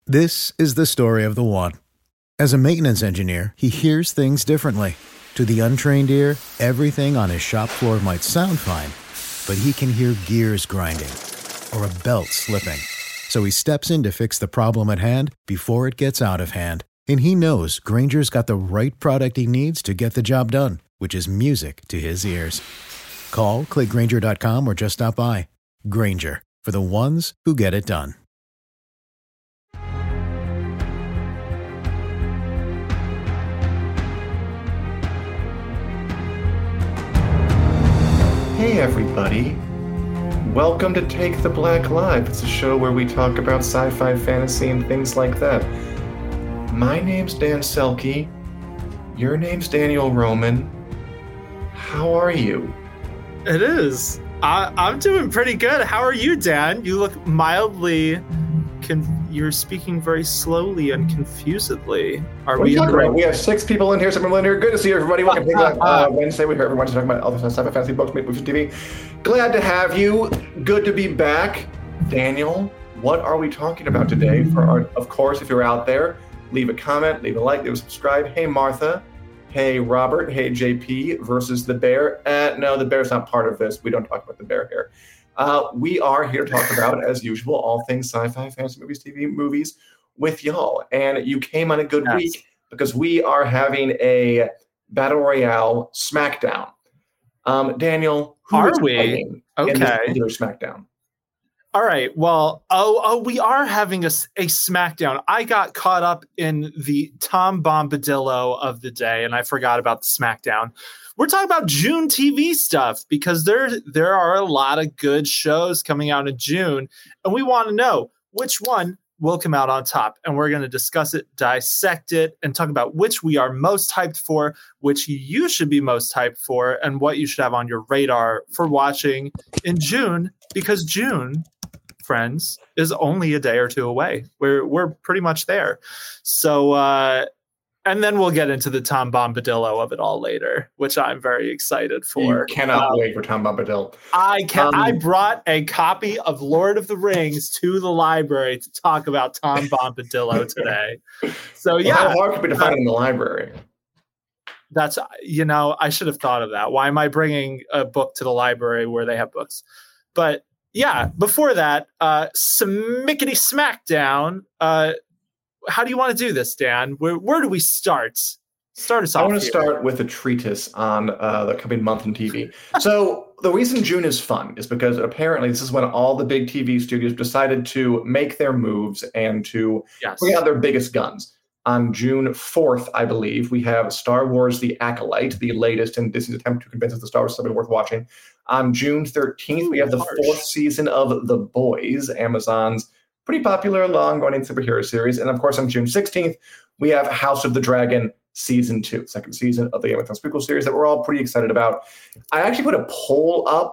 This is the story of the one. As a maintenance engineer, he hears things differently. To the untrained ear, everything on his shop floor might sound fine, but he can hear gears grinding or a belt slipping. So he steps in to fix the problem at hand before it gets out of hand. And he knows Grainger's got the right product he needs to get the job done, which is music to his ears. Call, click Grainger.com, or just stop by. Grainger, for the ones who get it done. Hey everybody, welcome to Take the Black Live. It's a show where we talk about sci-fi, fantasy, and things like that. My name's Dan Selke. Your name's Daniel Roman. How are you? It is. I'm doing pretty good. How are you, Dan? You look mildly... You're speaking very slowly and confusedly. We have 6 people in here, 7 people in here. Good to see everybody. Welcome to Take That Wednesday. We're here every Wednesday talking about all the sci-fi, fantasy books, movies, TV. Glad to have you. Good to be back. Daniel, what are we talking about today? Of course, if you're out there, leave a comment, leave a like, leave a subscribe. Hey, Martha. Hey, Robert. Hey, JP versus the bear. No, the bear's not part of this. We don't talk about the bear here. We are here to talk about, as usual, all things sci-fi, fantasy movies, TV movies with y'all. And you came on a good week because we are having a Battle Royale SmackDown. Daniel, who are we fighting in this particular SmackDown? All right. Well, we are having a SmackDown. I got caught up in the Tom Bombadillo of the day, and I forgot about the SmackDown. We're talking about June TV stuff because there are a lot of good shows coming out in June, and we want to know which one will come out on top. And we're going to discuss it, dissect it, and talk about which we are most hyped for, which you should be most hyped for, and what you should have on your radar for watching in June, because June, friends, is only a day or two away. We're pretty much there. So, and then we'll get into the Tom Bombadillo of it all later, which I'm very excited for. You cannot wait for Tom Bombadil. I brought a copy of Lord of the Rings to the library to talk about Tom Bombadillo today. So yeah, how hard could it be to find it in the library? That's, I should have thought of that. Why am I bringing a book to the library where they have books? But yeah, before that, Smickety Smackdown. How do you want to do this, Dan? Where do we start? Start us off. I want to start with a treatise on the coming month in TV. So the reason June is fun is because apparently this is when all the big TV studios decided to make their moves and to bring out their biggest guns. On June 4th, I believe, we have Star Wars The Acolyte, the latest in Disney's attempt to convince us that Star Wars is something worth watching. On June 13th, we have the 4th season of The Boys, Amazon's pretty popular long-running superhero series. And of course, on June 16th, we have House of the Dragon Season 2, second season of the Game of Thrones prequel series that we're all pretty excited about. I actually put a poll up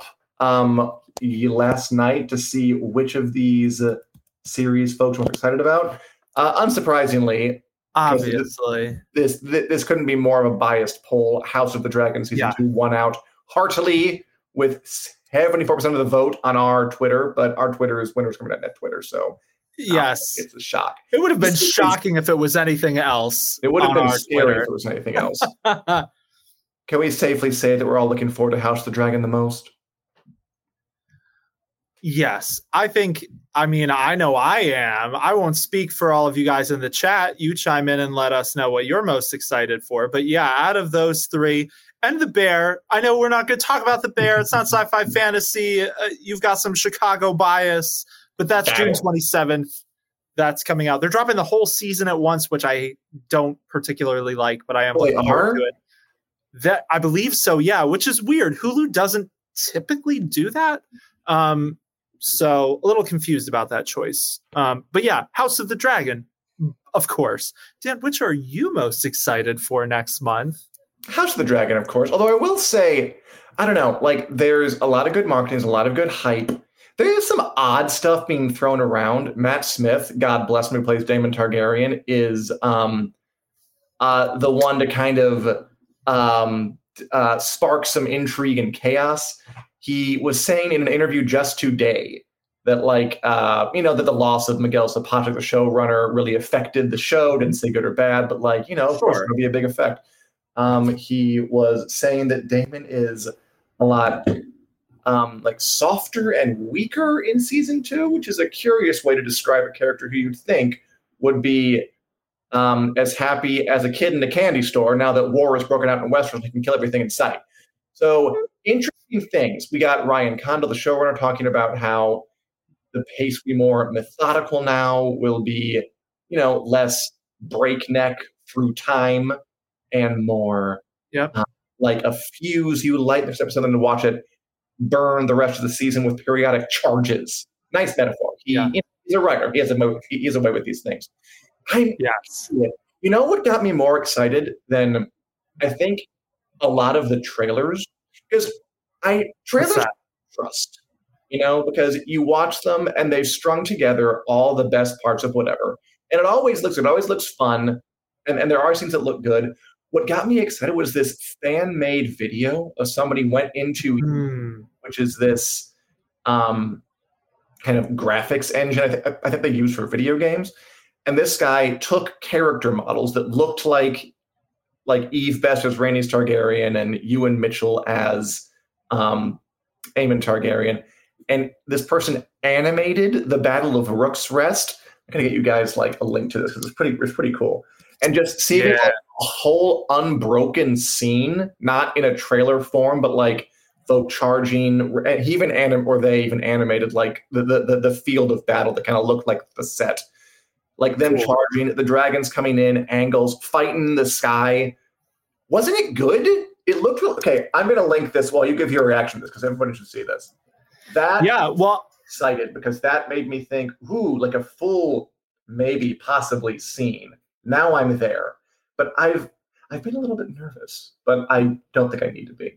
last night to see which of these series folks were excited about. Unsurprisingly, obviously, this couldn't be more of a biased poll. House of the Dragon Season 2 won out heartily with 74% of the vote on our Twitter, but our Twitter is winnerscoming.net Twitter, so yes, it's a shock. It would have been shocking if it was anything else. It would have been scary if it was anything else. Can we safely say that we're all looking forward to House of the Dragon the most? Yes, I know I am. I won't speak for all of you guys in the chat. You chime in and let us know what you're most excited for. But yeah, out of those three, and the bear, I know we're not going to talk about the bear. It's not sci-fi fantasy. You've got some Chicago bias, but that's June 27th. That's coming out. They're dropping the whole season at once, which I don't particularly like, but I am looking forward to it. That I believe so, yeah, which is weird. Hulu doesn't typically do that. So a little confused about that choice. But yeah, House of the Dragon, of course. Dan, which are you most excited for next month? House of the Dragon, of course. Although I will say, I don't know, like there's a lot of good marketing, there's a lot of good hype. There is some odd stuff being thrown around. Matt Smith, God bless him, who plays Daemon Targaryen, is the one to kind of spark some intrigue and chaos. He was saying in an interview just today that that the loss of Miguel Sapochnik, the showrunner, really affected the show. Didn't say good or bad, but of course it'll be a big effect. He was saying that Damon is a lot softer and weaker in season 2, which is a curious way to describe a character who you'd think would be as happy as a kid in a candy store now that war is broken out in Westeros and he can kill everything in sight. So interesting things. We got Ryan Condal, the showrunner, talking about how the pace will be more methodical now, will be, less breakneck through time and more like a fuse you light this episode and to watch it burn the rest of the season with periodic charges. Nice metaphor. He's a writer. He has a way with these things. Yes. You know what got me more excited than I think a lot of the trailers? Because trailers I trust, because you watch them and they've strung together all the best parts of whatever. And it always looks fun. And there are scenes that look good. What got me excited was this fan-made video of somebody went into, which is this kind of graphics engine I think they use for video games. And this guy took character models that looked like Eve Best as Rhaenys Targaryen and Ewan Mitchell as Aemon Targaryen. And this person animated the Battle of Rook's Rest. I'm going to get you guys a link to this because it's pretty cool. And just seeing a whole unbroken scene, not in a trailer form, but folk charging. They even animated the field of battle that kind of looked like the set. Them charging, the dragons coming in, angles, fighting in the sky. Wasn't it good? It looked okay. I'm going to link this while you give your reaction to this because everybody should see this. Excited because that made me think, a full, maybe possibly scene. Now I'm there, but I've been a little bit nervous, but I don't think I need to be.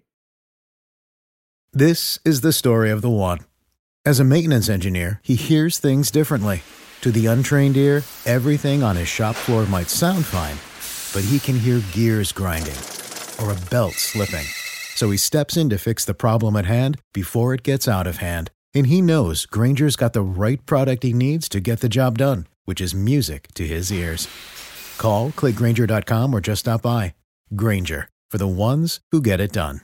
This is the story of the one. As a maintenance engineer, he hears things differently. To the untrained ear, everything on his shop floor might sound fine, but he can hear gears grinding or a belt slipping. So he steps in to fix the problem at hand before it gets out of hand. And he knows Grainger's got the right product he needs to get the job done, which is music to his ears. Call, click Grainger.com, or just stop by. Grainger, for the ones who get it done.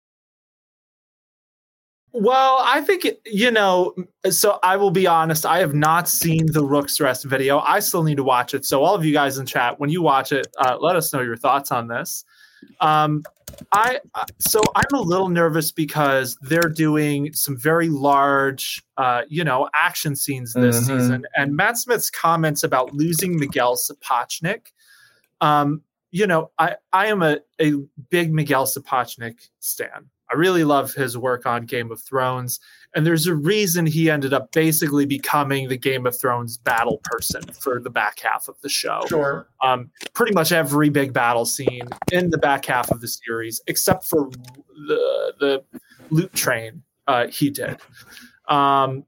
Well, I think, so I will be honest, I have not seen the Rook's Rest video. I still need to watch it. So all of you guys in chat, when you watch it, let us know your thoughts on this. I'm a little nervous because they're doing some very large, action scenes this season. And Matt Smith's comments about losing Miguel Sapochnik. I am a big Miguel Sapochnik stan. I really love his work on Game of Thrones. And there's a reason he ended up basically becoming the Game of Thrones battle person for the back half of the show. Sure. Pretty much every big battle scene in the back half of the series, except for the loot train, he did. I'm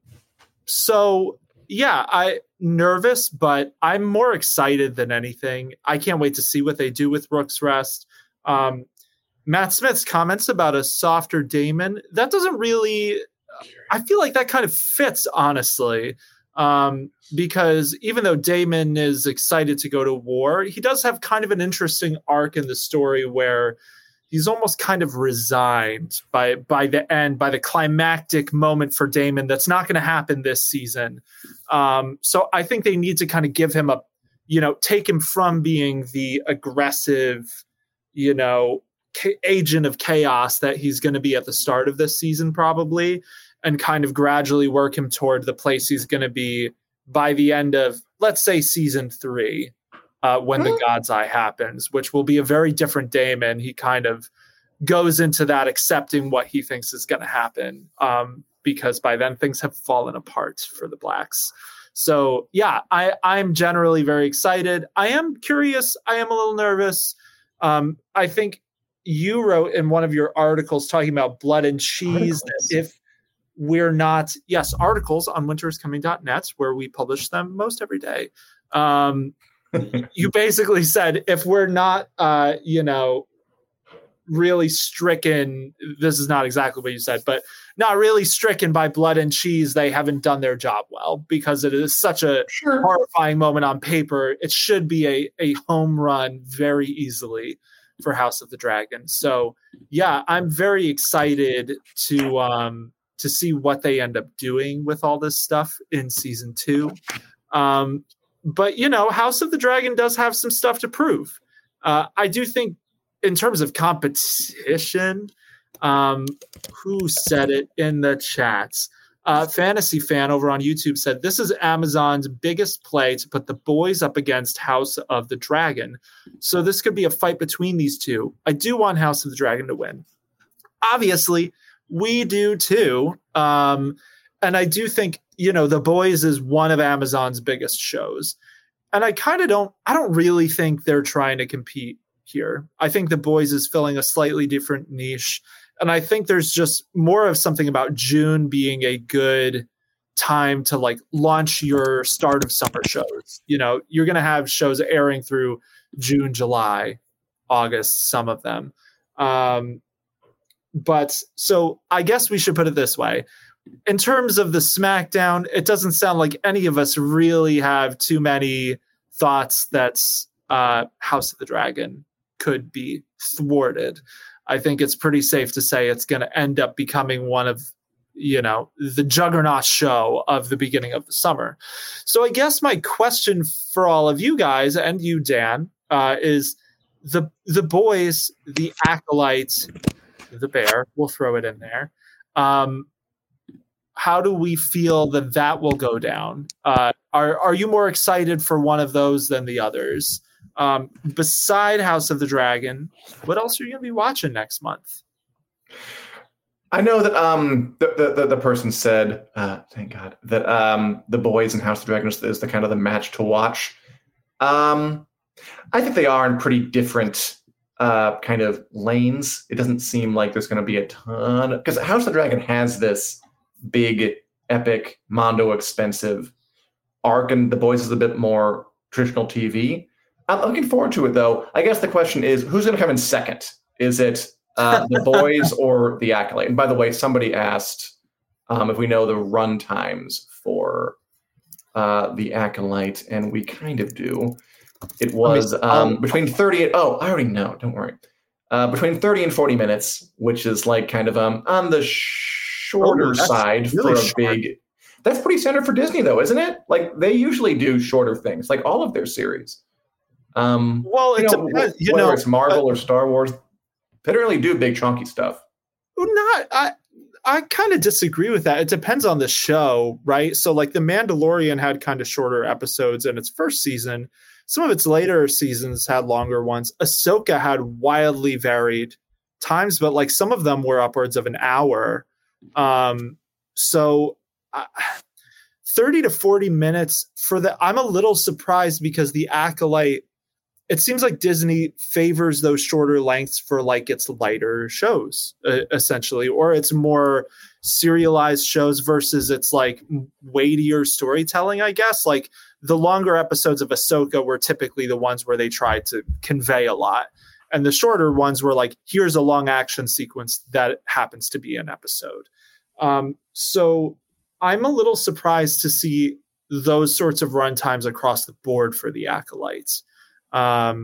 nervous, but I'm more excited than anything. I can't wait to see what they do with Rook's Rest. Matt Smith's comments about a softer Daemon, that doesn't really, I feel like that kind of fits, honestly, because even though Daemon is excited to go to war, he does have kind of an interesting arc in the story where he's almost kind of resigned by the end, by the climactic moment for Daemon that's not going to happen this season. So I think they need to kind of give him take him from being the aggressive, agent of chaos that he's going to be at the start of this season probably, and kind of gradually work him toward the place he's going to be by the end of, let's say, season 3, when the God's Eye happens, which will be a very different Daemon. He kind of goes into that accepting what he thinks is going to happen, because by then things have fallen apart for the Blacks. So yeah, I'm generally very excited. I am curious. I am a little nervous. I think you wrote in one of your articles talking about Blood and Cheese, that if we're not, articles on winteriscoming.net, where we publish them most every day. You basically said if we're not, really stricken. This is not exactly what you said, but not really stricken by blood and cheese. They haven't done their job well because it is such a horrifying moment on paper. It should be a home run very easily for House of the Dragon. So yeah, I'm very excited to see what they end up doing with all this stuff in season 2. But House of the Dragon does have some stuff to prove. I do think in terms of competition, who said it in the chats? Fantasy Fan over on YouTube said, this is Amazon's biggest play to put The Boys up against House of the Dragon. So this could be a fight between these two. I do want House of the Dragon to win. Obviously, we do too. And I do think, The Boys is one of Amazon's biggest shows. And I don't really think they're trying to compete here. I think The Boys is filling a slightly different niche. And I think there's just more of something about June being a good time to launch your start of summer shows. You're going to have shows airing through June, July, August, some of them. But so I guess we should put it this way. In terms of the SmackDown, it doesn't sound like any of us really have too many thoughts that House of the Dragon could be thwarted. I think it's pretty safe to say it's going to end up becoming one of, the juggernaut show of the beginning of the summer. So I guess my question for all of you guys and you, Dan, is the Boys, the Acolytes, the Bear, we'll throw it in there. How do we feel that will go down? Are you more excited for one of those than the others? Beside House of the Dragon, what else are you going to be watching next month? I know that the person said, thank God, that The Boys and House of the Dragon is the kind of the match to watch. I think they are in pretty different kind of lanes. It doesn't seem like there's going to be a ton, because House of the Dragon has this big, epic, mondo expensive arc, and The Boys is a bit more traditional TV. I'm looking forward to it, though. I guess the question is, who's going to come in second? Is it The Boys or The Acolyte? And by the way, somebody asked if we know the run times for The Acolyte, and we kind of do. It was between 30 and, I already know, don't worry. Between 30 and 40 minutes, which is kind of on the shorter side really for a big... That's pretty standard for Disney, though, isn't it? They usually do shorter things, all of their series. Well, it depends. Whether it's Marvel or Star Wars, they don't really do big chunky stuff. I kind of disagree with that. It depends on the show, right? So The Mandalorian had kind of shorter episodes in its first season. Some of its later seasons had longer ones. Ahsoka had wildly varied times, but some of them were upwards of an hour. 30 to 40 minutes I'm a little surprised because The Acolyte, it seems like Disney favors those shorter lengths for its lighter shows, essentially, or it's more serialized shows versus it's weightier storytelling, I guess. The longer episodes of Ahsoka were typically the ones where they tried to convey a lot. And the shorter ones were here's a long action sequence that happens to be an episode. So I'm a little surprised to see those sorts of runtimes across the board for The Acolytes. But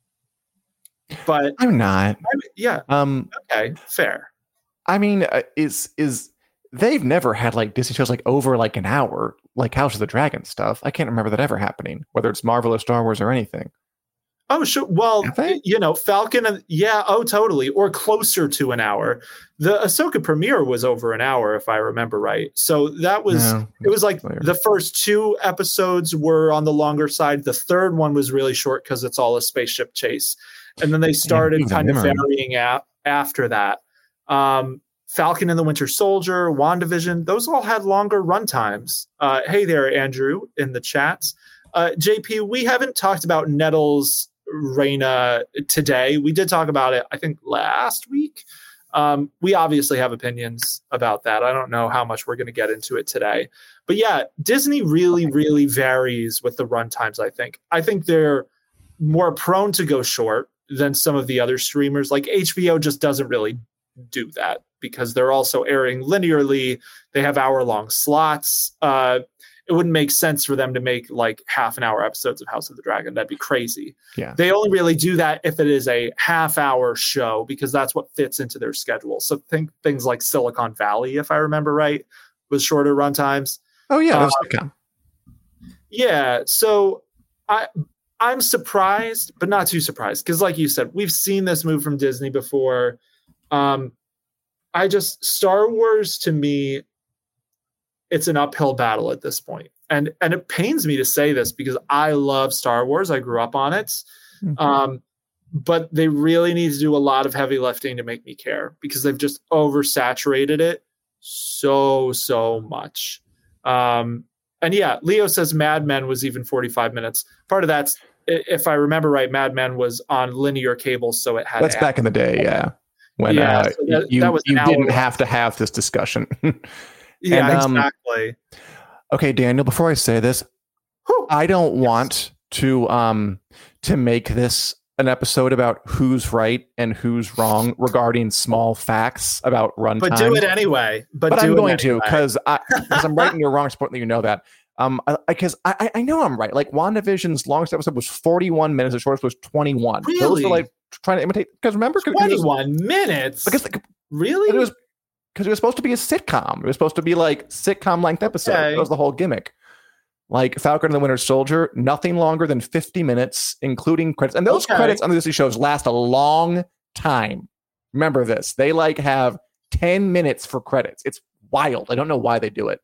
I'm not. Yeah. Okay. Fair. I mean, is they've never had Disney shows over an hour, House of the Dragon stuff. I can't remember that ever happening, whether it's Marvel or Star Wars or anything. Oh, sure. Well, Falcon and totally. Or closer to an hour. The Ahsoka premiere was over an hour, if I remember right. So that was, it was the first 2 episodes were on the longer side. The third one was really short because it's all a spaceship chase. And then they started kind of varying after that. Falcon and the Winter Soldier, WandaVision, those all had longer run times. Hey there, Andrew, in the chats. JP, we haven't talked about Nettles Reyna today. We did talk about it, I think, last week. We obviously have opinions about that. I don't know how much we're going to get into it today. But yeah, Disney really, really varies with the run times, I think. I think they're more prone to go short than some of the other streamers. Like HBO just doesn't really do that because they're also airing linearly. They have hour-long slots. It wouldn't make sense for them to make like half-an-hour episodes of House of the Dragon. That'd be crazy. Yeah. They only really do that if it is a half-hour show because that's what fits into their schedule. So think things like Silicon Valley, if I remember right, with shorter runtimes. Oh yeah, that's okay. Yeah, so I'm surprised, but not too surprised, because like you said, we've seen this move from Disney before. Star Wars to me, it's an uphill battle at this point. And it pains me to say this because I love Star Wars. I grew up on it. Mm-hmm. But they really need to do a lot of heavy lifting to make me care because they've just oversaturated it so much. And yeah, Leo says Mad Men was even 45 minutes. Part of that's, if I remember right, Mad Men was on linear cable, so it had. That's back in the day, yeah. When you didn't have to have this discussion. Yeah, exactly. Okay, Daniel, before I say this, I don't want to make this an episode about who's right and who's wrong regarding small facts about runtime. But do it anyway. But I'm going to, because I'm right and you're wrong. It's important that you know that. Because I know I'm right. Like WandaVision's longest episode was 41 minutes. The shortest was 21. Really? Those were like trying to imitate. Because remember, 21 minutes. Because really, it was supposed to be a sitcom. It was supposed to be like sitcom length episode. Okay. That was the whole gimmick. Like Falcon and the Winter Soldier, nothing longer than 50 minutes, including credits. And those credits on the Disney shows last a long time. Remember this. They like have 10 minutes for credits. It's wild. I don't know why they do it.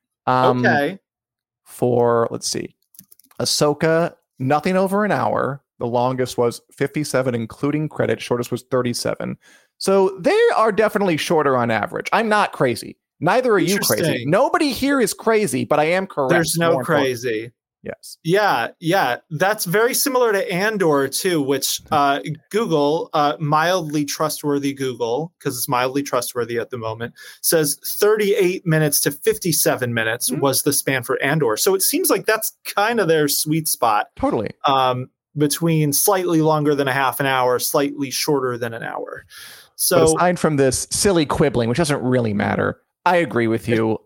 For, let's see, Ahsoka, nothing over an hour. The longest was 57, including credits. Shortest was 37. So they are definitely shorter on average. I'm not crazy. Neither are you crazy. Nobody here is crazy, but I am correct. There's no crazy. Yes. Yeah. That's very similar to Andor too, which Google, mildly trustworthy Google, because it's mildly trustworthy at the moment, says 38 minutes to 57 minutes was the span for Andor. So it seems like that's kind of their sweet spot. Totally. Between slightly longer than a half an hour, slightly shorter than an hour. So but aside from this silly quibbling, which doesn't really matter, I agree with you.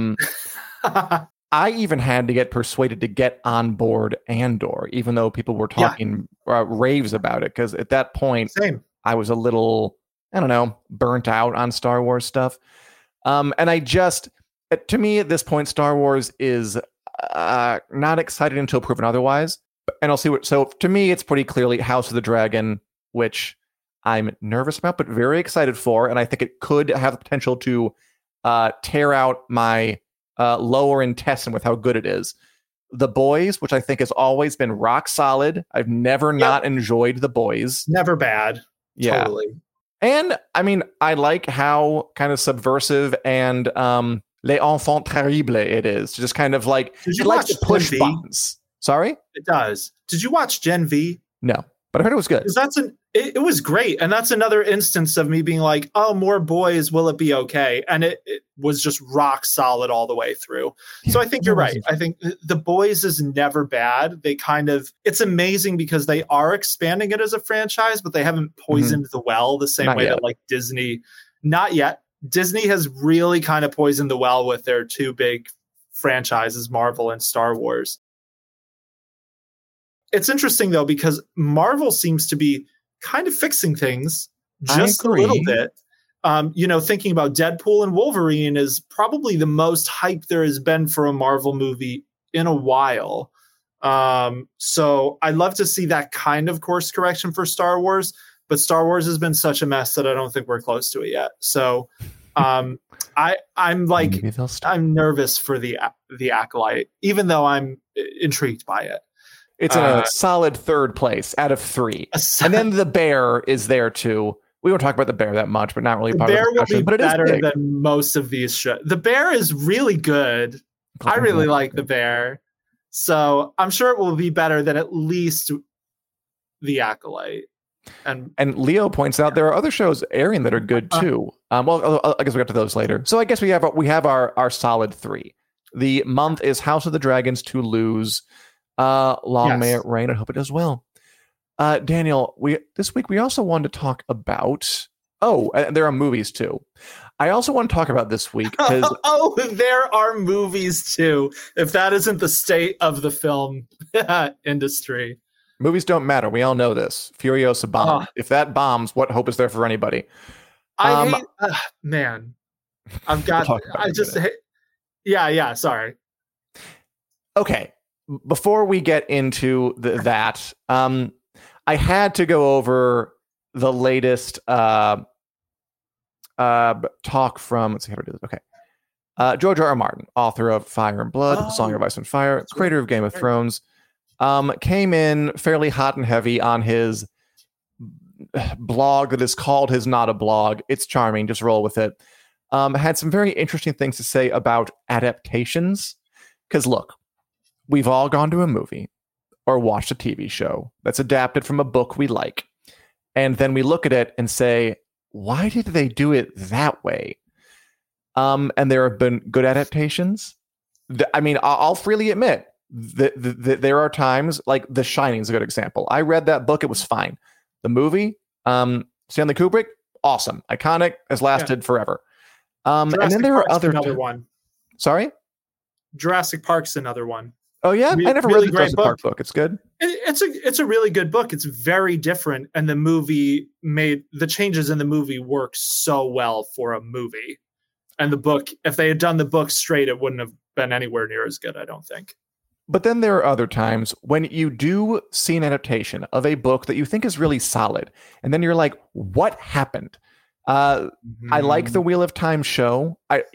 I even had to get persuaded to get on board Andor, even though people were talking raves about it. Because at that point, I was a little, I don't know, burnt out on Star Wars stuff. And to me at this point, Star Wars is not excited until proven otherwise. And I'll see what. So to me, it's pretty clearly House of the Dragon, which I'm nervous about, but very excited for. And I think it could have the potential to tear out my lower intestine with how good it is. The Boys, which I think has always been rock solid. I've never not enjoyed The Boys. Never bad. Yeah. Totally. And I mean, I like how kind of subversive and les enfants terribles it is. Just kind of like, it likes to push buttons. Sorry? It does. Did you watch Gen V? No, but I heard it was good. It was great. And that's another instance of me being like, oh, more Boys, will it be okay? And it was just rock solid all the way through. So I think you're right. I think The Boys is never bad. It's amazing because they are expanding it as a franchise, but they haven't poisoned the well the same way that like Disney, not yet. Disney has really kind of poisoned the well with their two big franchises, Marvel and Star Wars. It's interesting though, because Marvel seems to be kind of fixing things just a little bit. Thinking about Deadpool and Wolverine is probably the most hype there has been for a Marvel movie in a while. So I'd love to see that kind of course correction for Star Wars, but Star Wars has been such a mess that I don't think we're close to it yet. So I'm nervous for the Acolyte, even though I'm intrigued by it. It's in a solid third place out of 3. And then The Bear is there too. We won't talk about The Bear that much, but not really part of the discussion. But it is better than most of these shows. The Bear is really good. I really like The Bear. So I'm sure it will be better than at least The Acolyte. And Leo points out there are other shows airing that are good too. Well, I guess we'll get to those later. So I guess we have our solid 3. The month is House of the Dragons to Lose. Long may it rain. I hope it does well. Daniel, this week we also wanted to talk about. There are movies too. I also want to talk about this week because there are movies too. If that isn't the state of the film industry, movies don't matter. We all know this. Furiosa bomb. If that bombs, what hope is there for anybody? I hate, man. I've got. Yeah. Sorry. Okay. Before we get into that, I had to go over the latest talk from. Let's see how to do this. Okay. George R.R. Martin, author of Fire and Blood, Song of Ice and Fire, creator of Game of Thrones, came in fairly hot and heavy on his blog that is called his Not a Blog. It's charming. Just roll with it. Had some very interesting things to say about adaptations. Because look, we've all gone to a movie or watched a TV show that's adapted from a book we like. And then we look at it and say, why did they do it that way? And there have been good adaptations. I mean, I'll freely admit that there are times, like The Shining is a good example. I read that book. It was fine. The movie, Stanley Kubrick, awesome. Iconic, has lasted forever. And then there are other... Another one. Sorry? Jurassic Park's another one. Oh, yeah? I never read the Jurassic Park book. It's good? It's a really good book. It's very different. And the changes in the movie work so well for a movie. And the book, if they had done the book straight, it wouldn't have been anywhere near as good, I don't think. But then there are other times when you do see an adaptation of a book that you think is really solid. And then you're like, what happened? I like the Wheel of Time show.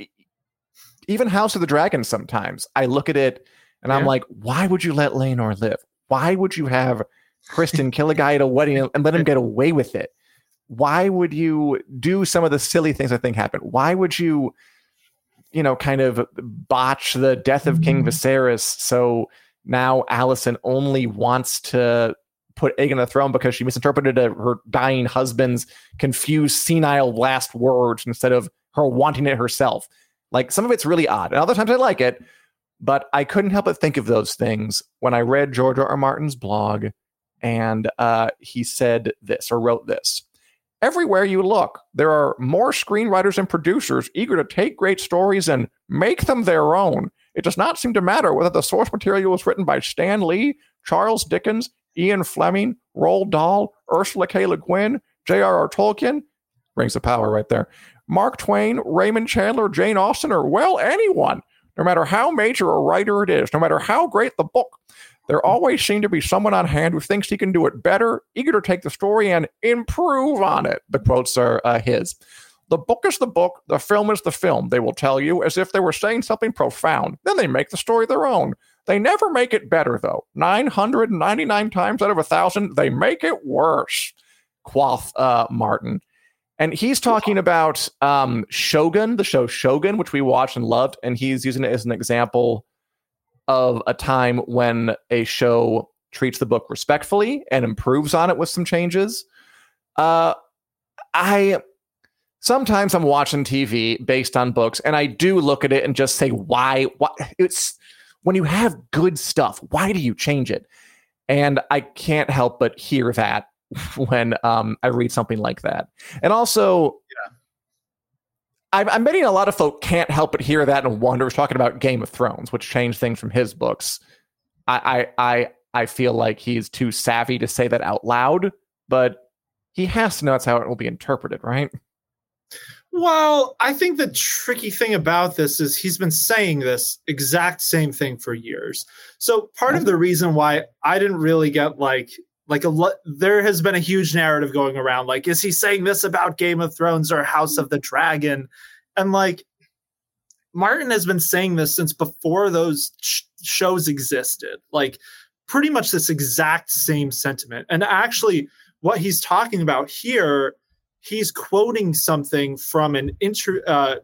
Even House of the Dragon sometimes. I look at it and I'm like, why would you let Laenor live? Why would you have Kristen kill a guy at a wedding and let him get away with it? Why would you do some of the silly things I think happen? Why would you, kind of botch the death of King Viserys? So now Alicent only wants to put Aegon on the throne because she misinterpreted her dying husband's confused, senile last words instead of her wanting it herself. Like, some of it's really odd. And other times I like it, but I couldn't help but think of those things when I read George R.R. Martin's blog, and he said this, or wrote this. Everywhere you look, there are more screenwriters and producers eager to take great stories and make them their own. It does not seem to matter whether the source material was written by Stan Lee, Charles Dickens, Ian Fleming, Roald Dahl, Ursula K. Le Guin, J.R.R. Tolkien, rings of power right there, Mark Twain, Raymond Chandler, Jane Austen, or, well, anyone. No matter how major a writer it is, no matter how great the book, there always seems to be someone on hand who thinks he can do it better, eager to take the story and improve on it. The quotes are his. The book is the book, the film is the film, they will tell you, as if they were saying something profound. Then they make the story their own. They never make it better, though. 999 times out of 1,000, they make it worse, quoth Martin. And he's talking about Shogun, the show Shogun, which we watched and loved, and he's using it as an example of a time when a show treats the book respectfully and improves on it with some changes. Sometimes I'm watching TV based on books, and I do look at it and just say, why? It's when you have good stuff, why do you change it? And I can't help but hear that when I read something like that. And also, I'm betting a lot of folk can't help but hear that and wonder. We're talking about Game of Thrones, which changed things from his books. I feel like he's too savvy to say that out loud, but he has to know that's how it will be interpreted, right? Well, I think the tricky thing about this is he's been saying this exact same thing for years. So part of the reason why I didn't really get there has been a huge narrative going around. Like, is he saying this about Game of Thrones or House of the Dragon? And Martin has been saying this since before those shows existed. Like, pretty much this exact same sentiment. And actually, what he's talking about here, he's quoting something from an interview,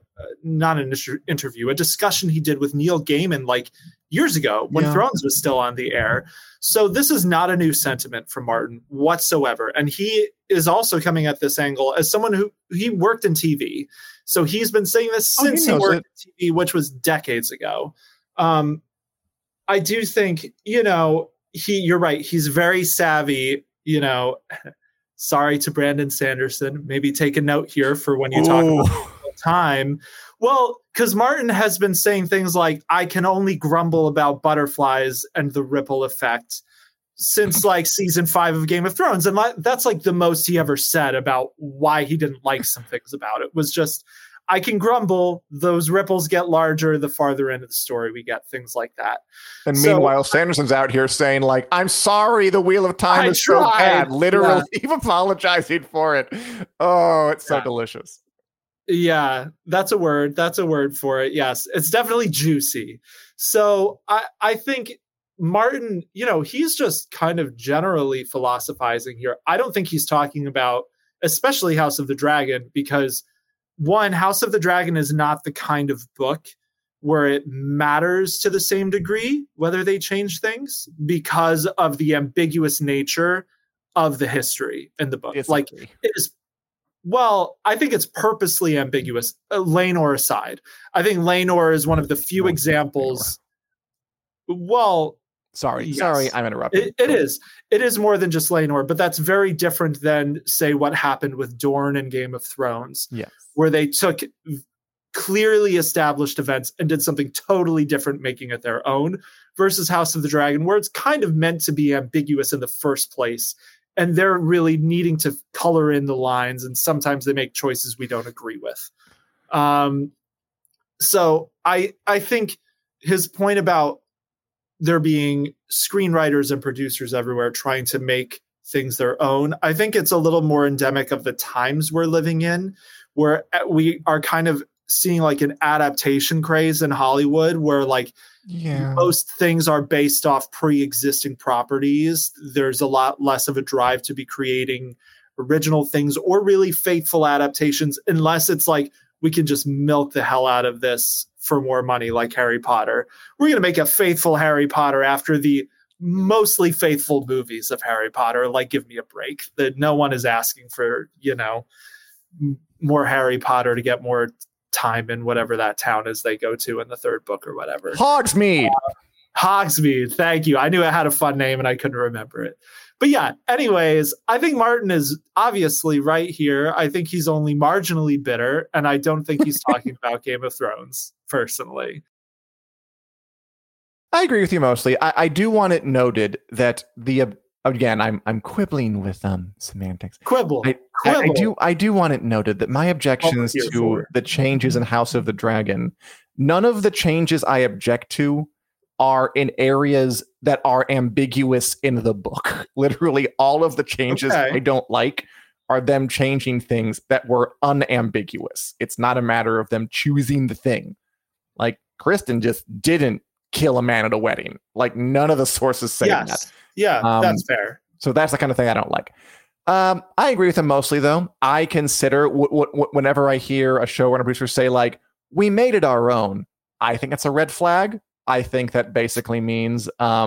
a discussion he did with Neil Gaiman years ago when Thrones was still on the air. So this is not a new sentiment from Martin whatsoever. And he is also coming at this angle as someone who he worked in TV. So he's been saying this since he worked in TV, which was decades ago. I do think, you're right. He's very savvy sorry to Brandon Sanderson, maybe take a note here for when you talk about time. Well, because Martin has been saying things like, I can only grumble about butterflies and the ripple effect since like season 5 of Game of Thrones. And that's like the most he ever said about why he didn't like some things about it, was just, I can grumble, those ripples get larger the farther into the story we get, things like that. And meanwhile, Sanderson's out here saying like, I'm sorry, the Wheel of Time is so bad. Literally apologizing for it. Oh, it's so delicious. Yeah, that's a word. That's a word for it. Yes, it's definitely juicy. So I think Martin, he's just kind of generally philosophizing here. I don't think he's talking about, especially House of the Dragon, because one, House of the Dragon is not the kind of book where it matters to the same degree whether they change things because of the ambiguous nature of the history in the book. Like it is. Well, I think it's purposely ambiguous, Laenor aside. I think Laenor is one of the few examples. Well, sorry, I'm interrupting. It is more than just Laenor, but that's very different than, say, what happened with Dorne in Game of Thrones, where they took clearly established events and did something totally different, making it their own, versus House of the Dragon, where it's kind of meant to be ambiguous in the first place. And they're really needing to color in the lines, and sometimes they make choices we don't agree with. So I think his point about there being screenwriters and producers everywhere trying to make things their own, I think it's a little more endemic of the times we're living in, where we are kind of seeing like an adaptation craze in Hollywood, where like most things are based off pre-existing properties. There's a lot less of a drive to be creating original things or really faithful adaptations, unless it's like, we can just milk the hell out of this for more money, like Harry Potter. We're going to make a faithful Harry Potter after the mostly faithful movies of Harry Potter. Like, give me a break. That no one is asking for, more Harry Potter to get more time in whatever that town is they go to in the third book or whatever. Hogsmeade. Hogsmeade. Thank you. I knew it had a fun name and I couldn't remember it. But yeah, anyways, I think Martin is obviously right here. I think he's only marginally bitter, and I don't think he's talking about Game of Thrones, personally. I agree with you mostly. I do want it noted that again, I'm quibbling with semantics. Quibble. I do want it noted that my objections to the changes in House of the Dragon, none of the changes I object to are in areas that are ambiguous in the book. Literally all of the changes I don't like are them changing things that were unambiguous. It's not a matter of them choosing the thing. Like, Kristen just didn't kill a man at a wedding. Like, none of the sources say that. Yeah, that's fair. So that's the kind of thing I don't like. I agree with him mostly, though. I consider whenever I hear a showrunner producer say, like, we made it our own, I think it's a red flag. I think that basically means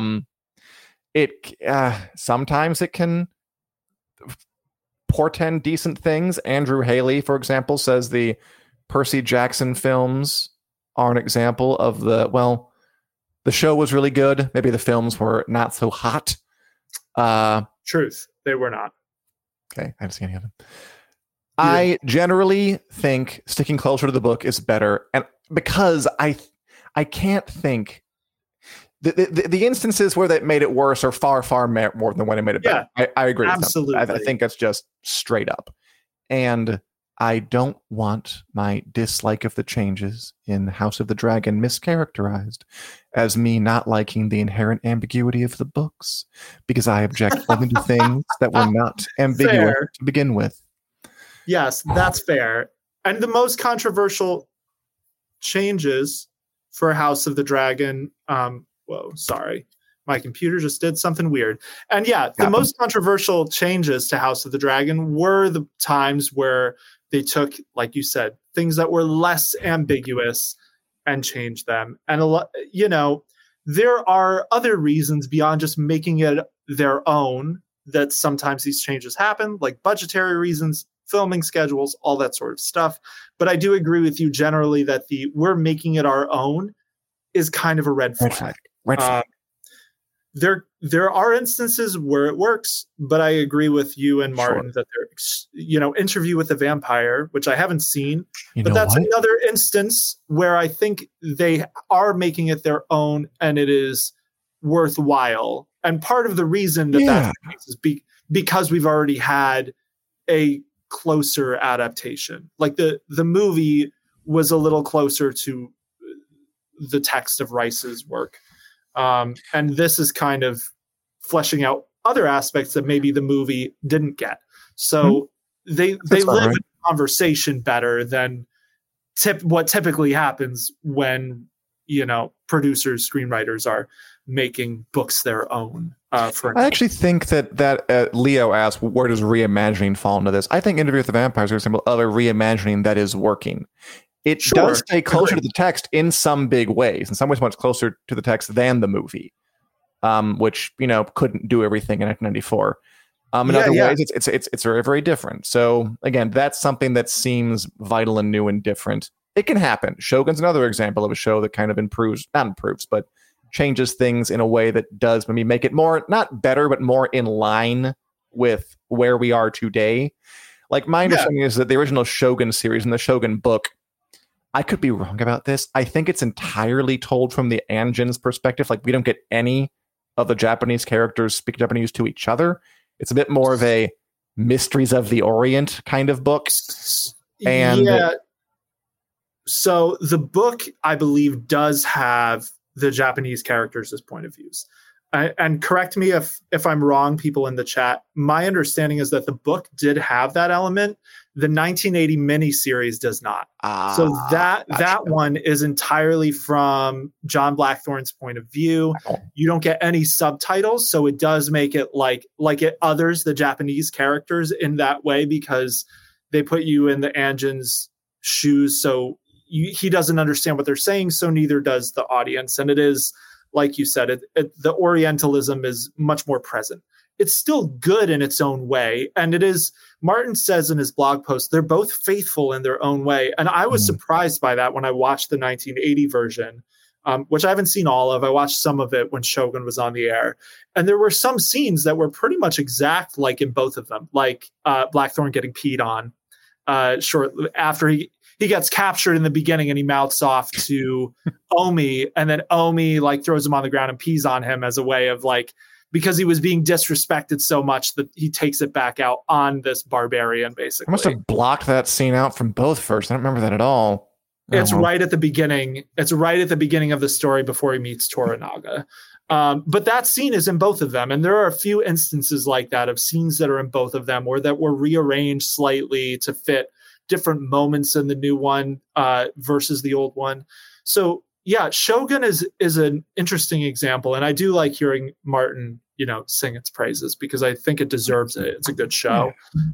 sometimes it can portend decent things. Andrew Haley, for example, says the Percy Jackson films are an example of the show was really good. Maybe the films were not so hot. Truth. They were not. Okay. I haven't seen any of them. Yeah. I generally think sticking closer to the book is better. And because I can't think the instances where that made it worse are far more than when it made it better. I agree. Absolutely. With them. I think that's just straight up. And I don't want my dislike of the changes in House of the Dragon mischaracterized as me not liking the inherent ambiguity of the books, because I object only to things that were not ambiguous to begin with. Yes, that's fair. And the most controversial changes for House of the Dragon, sorry. My computer just did something weird. And the most controversial changes to House of the Dragon were the times where they took, like you said, things that were less ambiguous and changed them. And there are other reasons beyond just making it their own that sometimes these changes happen, like budgetary reasons, filming schedules, all that sort of stuff. But I do agree with you generally that we're making it our own is kind of a red flag. Red flag. there are instances where it works, but I agree with you and Martin that there, Interview with the Vampire, which I haven't seen, but that's another instance where I think they are making it their own and it is worthwhile. And part of the reason that's the case is because we've already had a closer adaptation. Like the movie was a little closer to the text of Rice's work. And this is kind of fleshing out other aspects that maybe the movie didn't get. So they live in conversation better than what typically happens when, producers, screenwriters are making books their own. I actually think that Leo asked, where does reimagining fall into this? I think Interview with the Vampire is an example of a reimagining that is working. It does stay closer to the text in some big ways, in some ways much closer to the text than the movie, which, couldn't do everything in 1994. In other ways, it's very, very different. So again, that's something that seems vital and new and different. It can happen. Shogun's another example of a show that kind of not improves, but changes things in a way that does maybe make it more, not better, but more in line with where we are today. Like my understanding is that the original Shogun series and the Shogun book, I could be wrong about this. I think it's entirely told from the Anjin's perspective. Like we don't get any of the Japanese characters speak Japanese to each other. It's a bit more of a Mysteries of the Orient kind of book. And so the book, I believe, does have the Japanese characters as point of views. And correct me if I'm wrong, people in the chat. My understanding is that the book did have that element. The 1980 miniseries does not. So that one is entirely from John Blackthorne's point of view. You don't get any subtitles, so it does make it like it others the Japanese characters in that way because they put you in the Anjin's shoes. So he doesn't understand what they're saying, so neither does the audience. And it is, like you said, the Orientalism is much more present. It's still good in its own way. And it is, Martin says in his blog post, they're both faithful in their own way. And I was surprised by that when I watched the 1980 version, which I haven't seen all of. I watched some of it when Shogun was on the air. And there were some scenes that were pretty much exact like in both of them, like Blackthorne getting peed on shortly after he gets captured in the beginning and he mouths off to Omi, and then Omi throws him on the ground and pees on him as a way of because he was being disrespected so much that he takes it back out on this barbarian, basically. I must have blocked that scene out from both first. I don't remember that at all. It's right at the beginning. It's right at the beginning of the story before he meets Toranaga. But that scene is in both of them. And there are a few instances like that of scenes that are in both of them or that were rearranged slightly to fit different moments in the new one versus the old one. So yeah, Shogun is an interesting example. And I do like hearing Martin, sing its praises because I think it deserves it. It's a good show.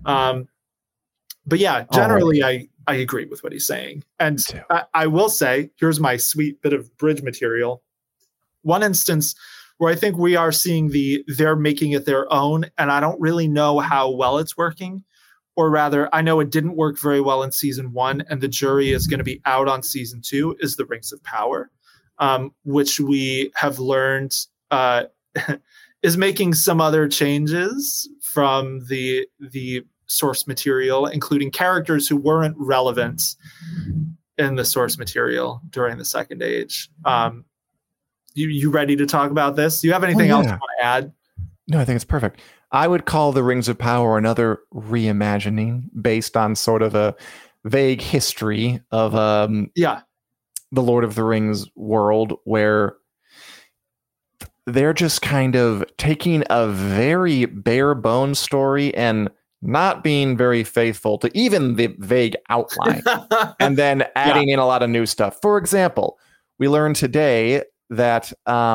But yeah, generally I agree with what he's saying. And I will say, here's my sweet bit of bridge material. One instance where I think we are seeing they're making it their own, and I don't really know how well it's working. Or rather, I know it didn't work very well in season 1, and the jury is going to be out on season 2, is the Rings of Power, which we have learned is making some other changes from the source material, including characters who weren't relevant in the source material during the Second Age. You ready to talk about this? Do you have anything else you want to add? No, I think it's perfect. I would call the Rings of Power another reimagining based on sort of a vague history of the Lord of the Rings world, where they're just kind of taking a very bare bones story and not being very faithful to even the vague outline and then adding in a lot of new stuff. For example, we learned today that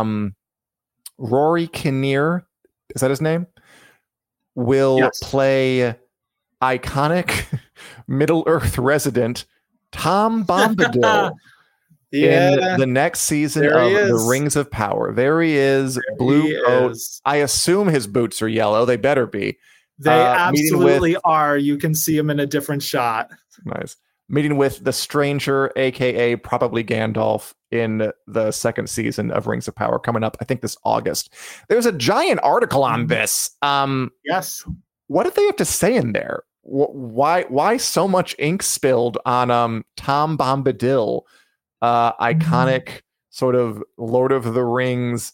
Rory Kinnear, is that his name? Will play iconic Middle-earth resident Tom Bombadil in the next season of The Rings of Power. There he is, blue coat. I assume his boots are yellow. They better be. They absolutely are. You can see him in a different shot. Nice. meeting with the Stranger, aka probably Gandalf, in the second season of Rings of Power coming up, I think this August. There's a giant article on this. Yes. What did they have to say in there? Why so much ink spilled on Tom Bombadil, iconic sort of Lord of the Rings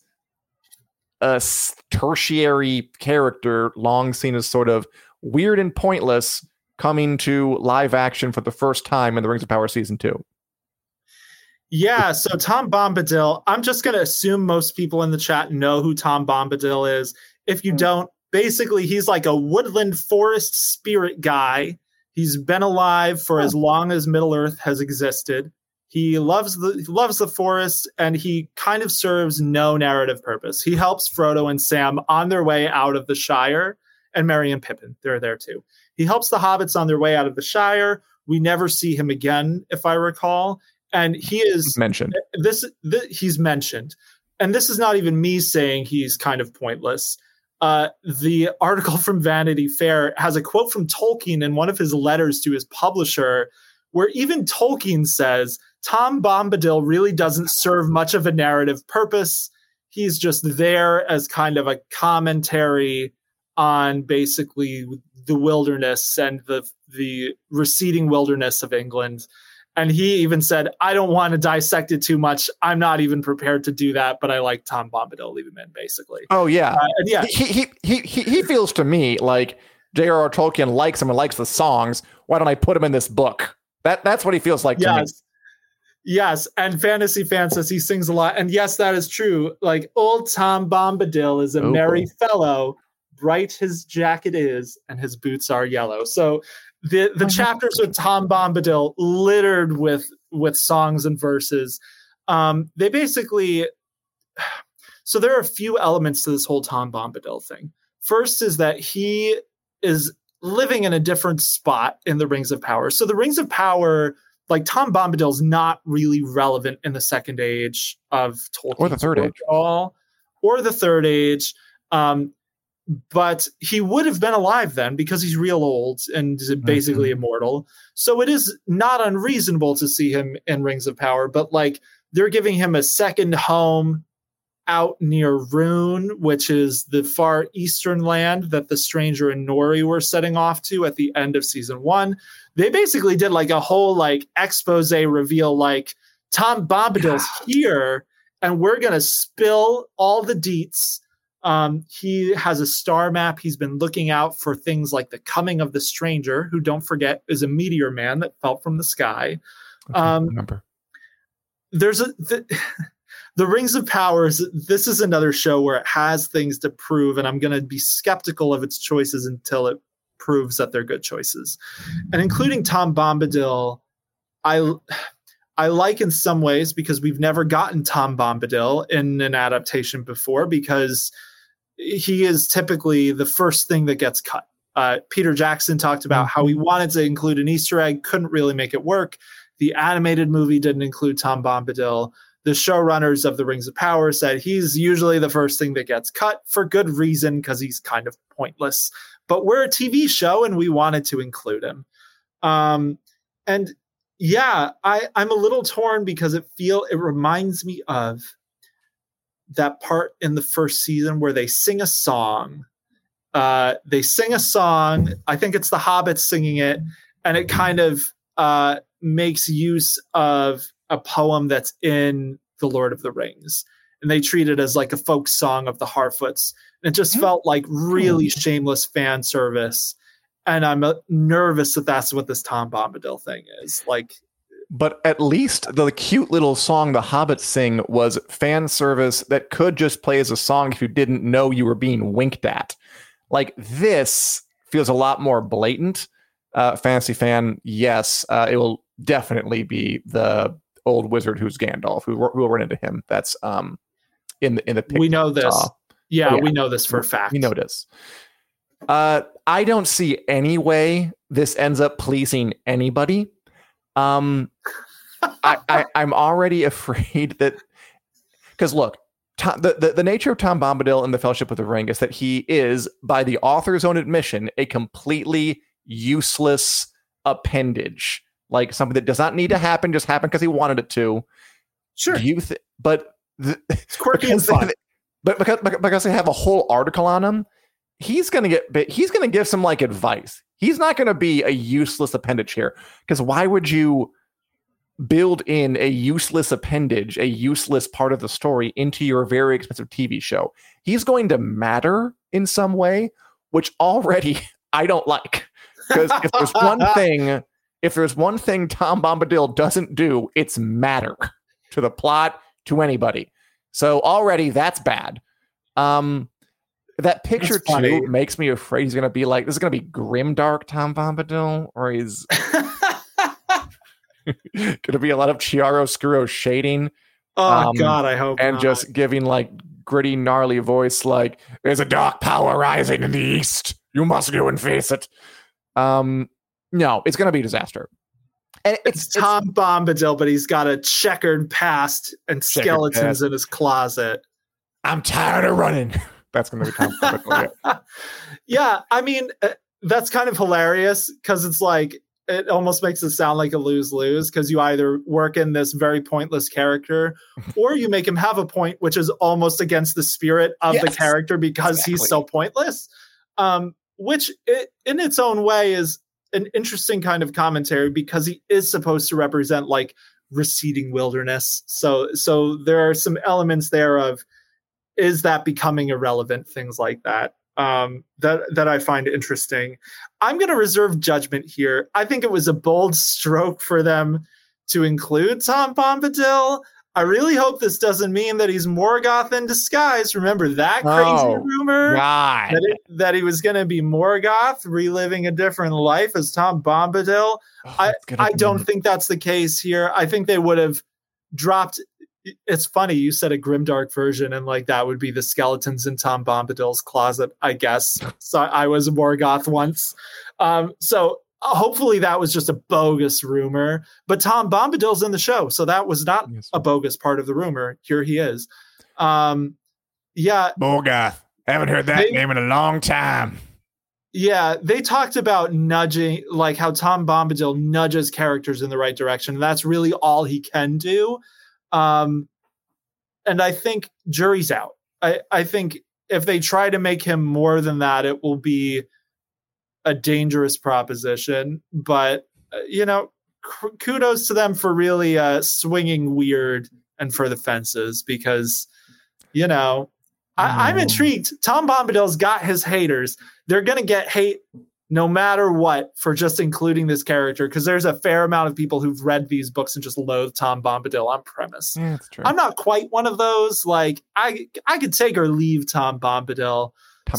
tertiary character, long seen as sort of weird and pointless, coming to live action for the first time in the Rings of Power season 2? Yeah, so Tom Bombadil, I'm just going to assume most people in the chat know who Tom Bombadil is. If you don't, basically he's like a woodland forest spirit guy. He's been alive for as long as Middle-earth has existed. He loves the forest, and he kind of serves no narrative purpose. He helps Frodo and Sam on their way out of the Shire, and Merry and Pippin, they're there too. He helps the hobbits on their way out of the Shire. We never see him again, if I recall. And he is mentioned. He's mentioned. And this is not even me saying he's kind of pointless. The article from Vanity Fair has a quote from Tolkien in one of his letters to his publisher, where even Tolkien says, Tom Bombadil really doesn't serve much of a narrative purpose. He's just there as kind of a commentary on basically the wilderness and the receding wilderness of England. And he even said, I don't want to dissect it too much. I'm not even prepared to do that, but I like Tom Bombadil, leave him in, basically. Oh, yeah. And yeah. He feels to me like J.R.R. Tolkien likes him and likes the songs. Why don't I put him in this book? That's what he feels like to me. Yes, and Fantasy Fan says he sings a lot. And yes, that is true. Like, old Tom Bombadil is a merry fellow. Bright his jacket is, and his boots are yellow. So the chapters with Tom Bombadil littered with songs and verses. They basically... So there are a few elements to this whole Tom Bombadil thing. First is that he is living in a different spot in the Rings of Power. So the Rings of Power... Like, Tom Bombadil's not really relevant in the Second Age of Tolkien. Or the Third Age. Or the Third Age. But he would have been alive then because he's real old and basically immortal. So it is not unreasonable to see him in Rings of Power. But, like, they're giving him a second home out near Rune, which is the far eastern land that the Stranger and Nori were setting off to at the end of season 1. They basically did like a whole like expose reveal, like Tom Bombadil's here and we're going to spill all the deets. He has a star map. He's been looking out for things like the coming of the Stranger, who, don't forget, is a meteor man that fell from the sky. Remember. There's the Rings of Power. This is another show where it has things to prove, and I'm going to be skeptical of its choices until it proves that they're good choices. And including Tom Bombadil, I like in some ways because we've never gotten Tom Bombadil in an adaptation before, because he is typically the first thing that gets cut. Peter Jackson talked about how he wanted to include an Easter egg, couldn't really make it work. The animated movie didn't include Tom Bombadil. The showrunners of the Rings of Power said he's usually the first thing that gets cut, for good reason, because he's kind of pointless. But we're a TV show and we wanted to include him. And yeah, I'm a little torn because it reminds me of that part in the first season where they sing a song. I think it's the Hobbits singing it, and it kind of makes use of a poem that's in The Lord of the Rings. And they treat it as like a folk song of the Harfoots. And it just felt like really shameless fan service. And I'm nervous that that's what this Tom Bombadil thing is. Like, but at least the cute little song the Hobbits sing was fan service that could just play as a song if you didn't know you were being winked at. Like, this feels a lot more blatant. Fantasy Fan, yes, it will definitely be the old wizard who's Gandalf, who will run into him. That's in the picture. We know this. Yeah, we know this for a fact. We know this. I don't see any way this ends up pleasing anybody. I'm already afraid that, because look, the nature of Tom Bombadil in the Fellowship of the Ring is that he is, by the author's own admission, a completely useless appendage. like something that does not need to happen, just happened because he wanted it to. Sure. Do you it's quirky and fun. But because they have a whole article on him, he's gonna give some like advice. He's not gonna be a useless appendage here. Because why would you build in a useless appendage, a useless part of the story into your very expensive TV show? He's going to matter in some way, which already I don't like. Because if there's one thing Tom Bombadil doesn't do, it's matter to the plot, to anybody. So already that's bad. That picture too makes me afraid he's going to be like, this is going to be grimdark Tom Bombadil, or he's going to be a lot of chiaroscuro shading. Oh God, I hope and not. Just giving like gritty, gnarly voice, like there's a dark power rising in the east. You must go and face it. No, it's going to be a disaster. And it's Tom Bombadil, but he's got a checkered past and skeletons in his closet. I'm tired of running. That's going to be Tom Bombadil. Yeah, I mean, that's kind of hilarious because it's like, it almost makes it sound like a lose-lose because you either work in this very pointless character or you make him have a point, which is almost against the spirit of the character because he's so pointless. Which in its own way is an interesting kind of commentary because he is supposed to represent like receding wilderness. So there are some elements there of, is that becoming irrelevant? Things like that. That I find interesting. I'm going to reserve judgment here. I think it was a bold stroke for them to include Tom Bombadil. I really hope this doesn't mean that he's Morgoth in disguise. Remember that crazy rumor that he was going to be Morgoth, reliving a different life as Tom Bombadil. I don't think that's the case here. I think they would have dropped. It's funny you said a grimdark version, and like that would be the skeletons in Tom Bombadil's closet, I guess. So I was a Morgoth once. So hopefully that was just a bogus rumor. But Tom Bombadil's in the show, so that was not a bogus part of the rumor. Here he is. Yeah, Morgoth. I haven't heard that name in a long time. Yeah, they talked about nudging, like how Tom Bombadil nudges characters in the right direction. And that's really all he can do. And I think jury's out. I think if they try to make him more than that, it will be a dangerous proposition. But, kudos to them for really swinging weird and for the fences because, I'm intrigued. Tom Bombadil's got his haters. They're going to get hate no matter what for just including this character, because there's a fair amount of people who've read these books and just loathe Tom Bombadil on premise. Yeah, that's true. I'm not quite one of those. Like, I could take or leave Tom Bombadil.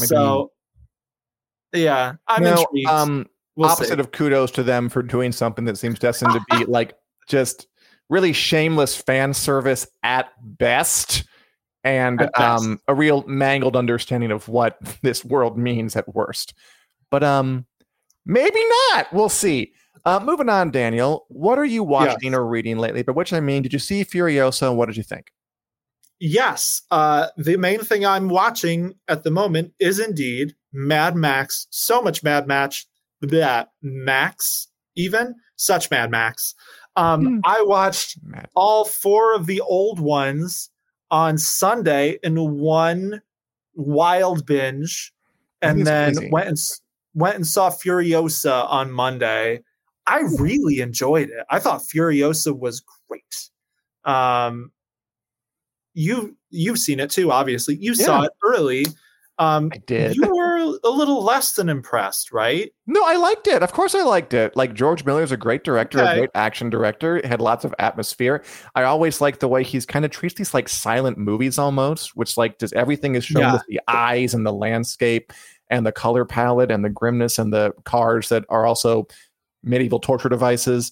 Yeah, I'm intrigued. Opposite of kudos to them for doing something that seems destined to be like just really shameless fan service at best. And a real mangled understanding of what this world means at worst. But maybe not. We'll see. Moving on, Daniel. What are you watching or reading lately? By which I mean, did you see Furiosa? What did you think? Yes. The main thing I'm watching at the moment is indeed Mad Max. So much Mad Max. Such Mad Max. I watched all 4 of the old ones on Sunday in one wild binge, and then went and saw Furiosa on Monday. I really enjoyed it. I thought Furiosa was great. You've seen it too, obviously. You saw it early. I did. You were a little less than impressed, right? No, I liked it. Of course I liked it. Like, George Miller's a great director, a great action director. It had lots of atmosphere. I always like the way he's kind of treats these like silent movies almost, which like just everything is shown with the eyes and the landscape and the color palette and the grimness and the cars that are also medieval torture devices.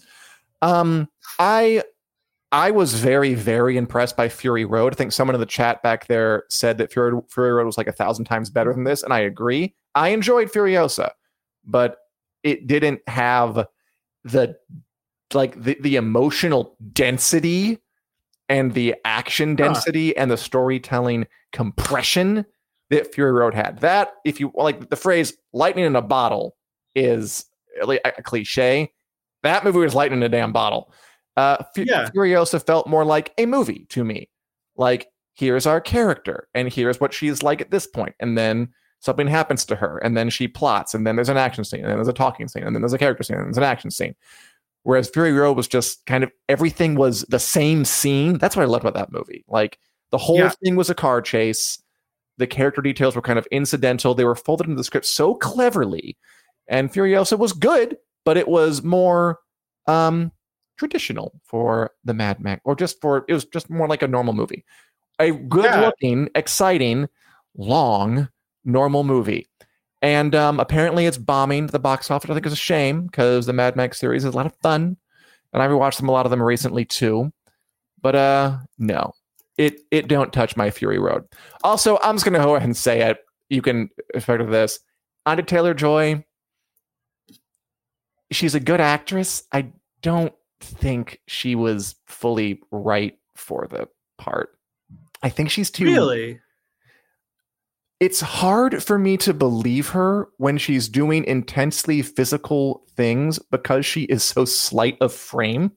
I was very, very impressed by Fury Road. I think someone in the chat back there said that Fury Road was like 1,000 times better than this, and I agree. I enjoyed Furiosa, but it didn't have the emotional density and the action density and the storytelling compression that Fury Road had. That, if you like the phrase "lightning in a bottle," is like a cliche. That movie was lightning in a damn bottle. Furiosa felt more like a movie to me. Like, here's our character, and here's what she's like at this point, and then something happens to her, and then she plots, and then there's an action scene, and then there's a talking scene, and then there's a character scene, and there's an action scene. Whereas Fury Road was just kind of everything was the same scene. That's what I loved about that movie. Like, the whole thing was a car chase. The character details were kind of incidental. They were folded into the script so cleverly. And Furiosa was good, but it was more traditional for the Mad Max, or it was just more like a normal movie. A good-looking, exciting, long, normal movie. And apparently it's bombing the box office. I think it's a shame because the Mad Max series is a lot of fun. And I've rewatched a lot of them recently too. But no, it don't touch my Fury Road. Also, I'm just going to go ahead and say it. You can expect this. Anya Taylor-Joy, she's a good actress. I don't think she was fully right for the part. I think she's too... Really? It's hard for me to believe her when she's doing intensely physical things because she is so slight of frame.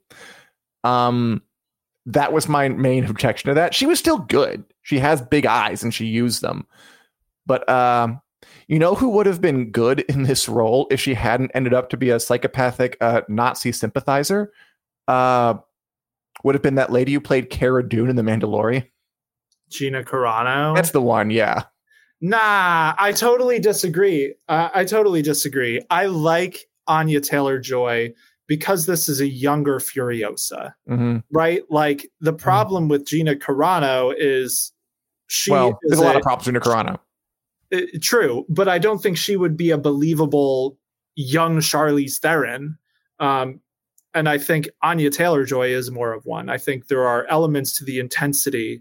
That was my main objection to that. She was still good. She has big eyes and she used them. But you know who would have been good in this role if she hadn't ended up to be a psychopathic Nazi sympathizer? Would have been that lady who played Cara Dune in The Mandalorian. Gina Carano? That's the one, yeah. Nah, I totally disagree. I like Anya Taylor-Joy because this is a younger Furiosa, right? Like, the problem with Gina Carano is there's a lot of problems with Gina Carano. True, but I don't think she would be a believable young Charlize Theron. And I think Anya Taylor-Joy is more of one. I think there are elements to the intensity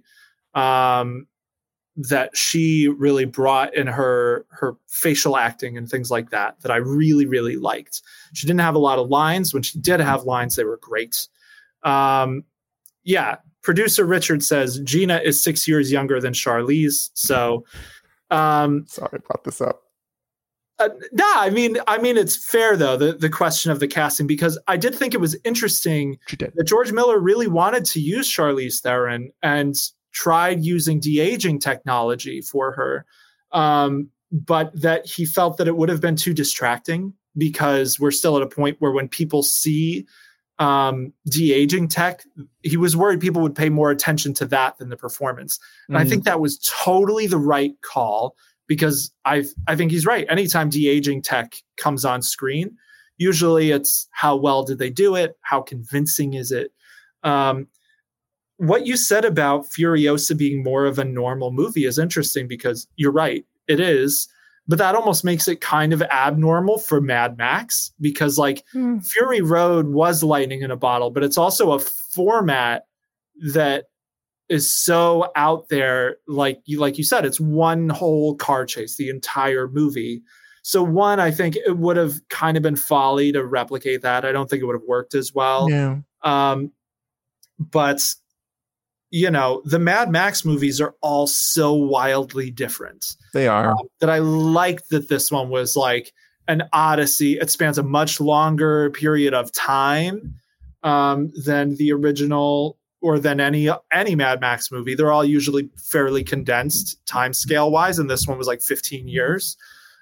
that she really brought in her facial acting and things like that I really, really liked. She didn't have a lot of lines. When she did have lines, they were great. Producer Richard says Gina is 6 years younger than Charlize. So sorry, I brought this up. I mean, it's fair though, the question of the casting, because I did think it was interesting that George Miller really wanted to use Charlize Theron and tried using de-aging technology for her, but that he felt that it would have been too distracting because we're still at a point where when people see de-aging tech, he was worried people would pay more attention to that than the performance. And I think that was totally the right call, because I think he's right. Anytime de-aging tech comes on screen, usually it's how well did they do it? How convincing is it? What you said about Furiosa being more of a normal movie is interesting, because you're right, it is. But that almost makes it kind of abnormal for Mad Max, because Fury Road was lightning in a bottle, but it's also a format that is so out there. Like you said, it's one whole car chase, the entire movie. So I think it would have kind of been folly to replicate that. I don't think it would have worked as well. Yeah. But the Mad Max movies are all so wildly different. They are. That I like that this one was like an odyssey. It spans a much longer period of time than the original or than any Mad Max movie. They're all usually fairly condensed time scale wise, and this one was like 15 years.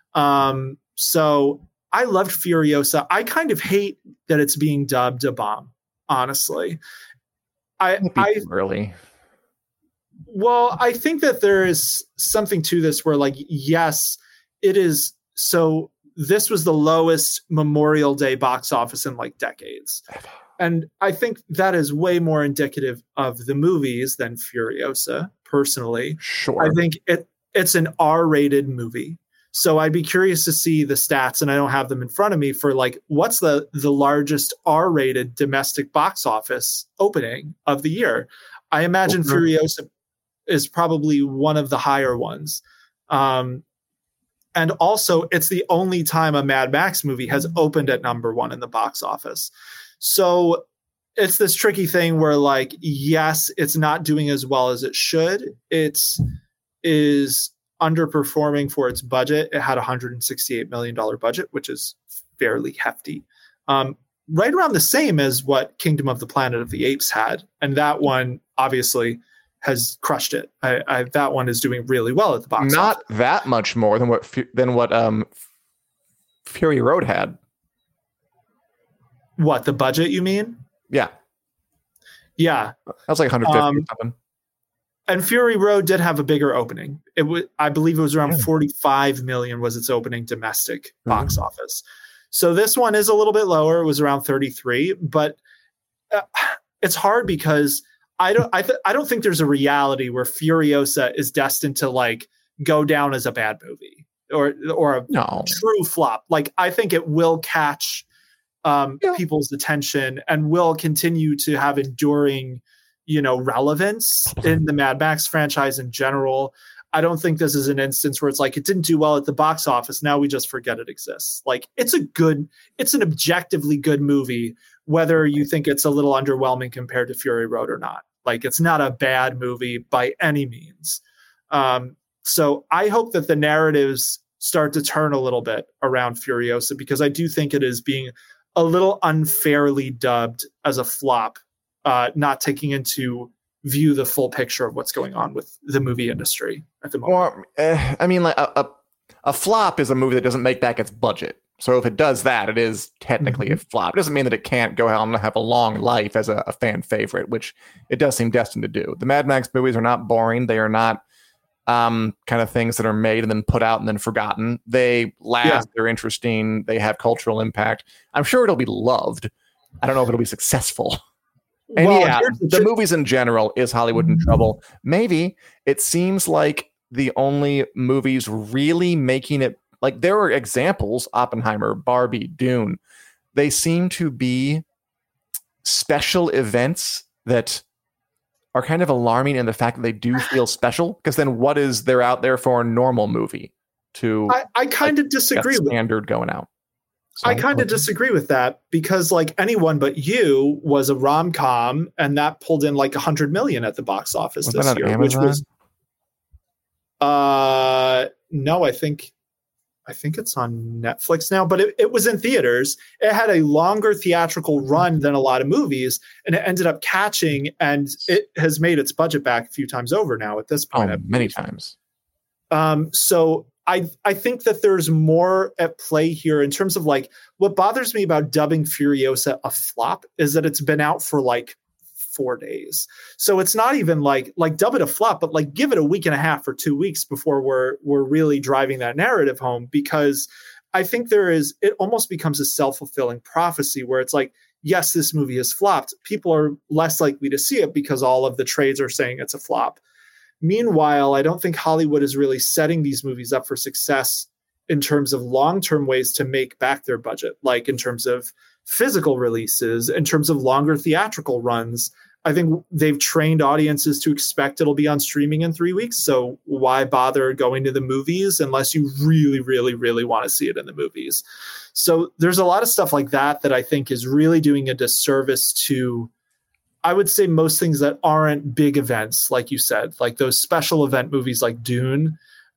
So I loved Furiosa. I kind of hate that it's being dubbed a bomb, honestly. Early. Well, I think that there is something to this where, yes, it is. So this was the lowest Memorial Day box office in decades. And I think that is way more indicative of the movies than Furiosa, personally. Sure. I think it's an R-rated movie. So I'd be curious to see the stats, and I don't have them in front of me, for what's the largest R-rated domestic box office opening of the year. I imagine Furiosa is probably one of the higher ones. And also, it's the only time a Mad Max movie has opened at number one in the box office. So it's this tricky thing where, yes, it's not doing as well as it should. It is underperforming for its budget. It had a $168 million budget, which is fairly hefty. right around the same as what Kingdom of the Planet of the Apes had. And that one obviously has crushed it. That one is doing really well at the box office. Not that much more than what Fury Road had. What, the budget, you mean? Yeah. Yeah. That was like 150 or something. And Fury Road did have a bigger opening. I believe it was around 45 million was its opening domestic box office. So this one is a little bit lower. It was around 33, but it's hard because I don't think there's a reality where Furiosa is destined to like go down as a bad movie or a true flop. Like, I think it will catch people's attention and will continue to have enduring, relevance in the Mad Max franchise in general. I don't think this is an instance where it's like, it didn't do well at the box office, now we just forget it exists. Like, it's an objectively good movie, whether you think it's a little underwhelming compared to Fury Road or not. Like, it's not a bad movie by any means. So I hope that the narratives start to turn a little bit around Furiosa, because I do think it is being a little unfairly dubbed as a flop, not taking into view the full picture of what's going on with the movie industry at the moment. Or, a flop is a movie that doesn't make back its budget. So if it does that, it is technically a flop. It doesn't mean that it can't go on and have a long life as a fan favorite, which it does seem destined to do. The Mad Max movies are not boring. They are not kind of things that are made and then put out and then forgotten. They last. They're interesting. They have cultural impact. I'm sure it'll be loved. I don't know if it'll be successful. And the movies in general, is Hollywood in trouble? Maybe. It seems like the only movies really making it, like, there are examples, Oppenheimer, Barbie, Dune. They seem to be special events that are kind of alarming in the fact that they do feel special, because then what is there out there for a normal movie to I kind of disagree with standard going out? So, I kind of disagree with that, because like Anyone But You was a rom-com and that pulled in like 100 million at the box office this year, which was no, I think it's on Netflix now, but it was in theaters. It had a longer theatrical run than a lot of movies, and it ended up catching, and it has made its budget back a few times over now at this point. Many times. So I think that there's more at play here in terms of like, what bothers me about dubbing Furiosa a flop is that it's been out for like 4 days. So it's not even like dub it a flop, but like give it a week and a half or 2 weeks before we're really driving that narrative home, because I think it almost becomes a self-fulfilling prophecy where it's like, yes, this movie has flopped. People are less likely to see it because all of the trades are saying it's a flop. Meanwhile, I don't think Hollywood is really setting these movies up for success in terms of long-term ways to make back their budget, like in terms of physical releases, in terms of longer theatrical runs. I think they've trained audiences to expect it'll be on streaming in 3 weeks. So why bother going to the movies unless you really, really, really want to see it in the movies? So there's a lot of stuff like that I think is really doing a disservice to, I would say, most things that aren't big events, like you said, like those special event movies like Dune,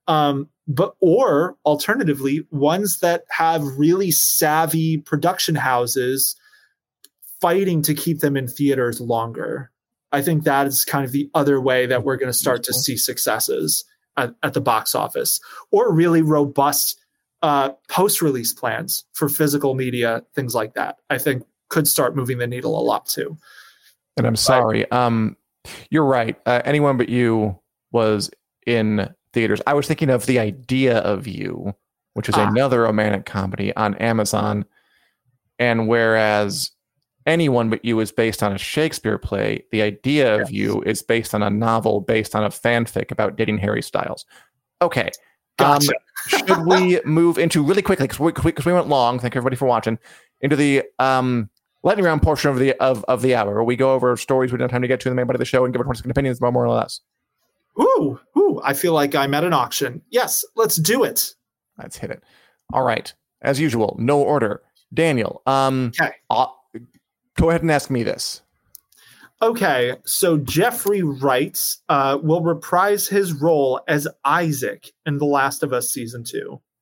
or alternatively, ones that have really savvy production houses fighting to keep them in theaters longer. I think that is kind of the other way that we're going to start to see successes at the box office, or really robust post-release plans for physical media, things like that, I think could start moving the needle a lot too. And I'm sorry. You're right. Anyone But You was in theaters. I was thinking of The Idea of You, which is another romantic comedy on Amazon. And whereas Anyone But You is based on a Shakespeare play, The Idea of You is based on a novel based on a fanfic about dating Harry Styles. Okay. Gotcha. Should we move into really quickly, because we went long, thank everybody for watching, into the lightning round portion of the hour, where we go over stories we don't have time to get to in the main body of the show and give our 20-second opinions, more or less. Ooh, I feel like I'm at an auction. Yes, let's do it. Let's hit it. All right. As usual, no order. Daniel, okay. Go ahead and ask me this. Okay, so Jeffrey Wright will reprise his role as Isaac in The Last of Us Season 2.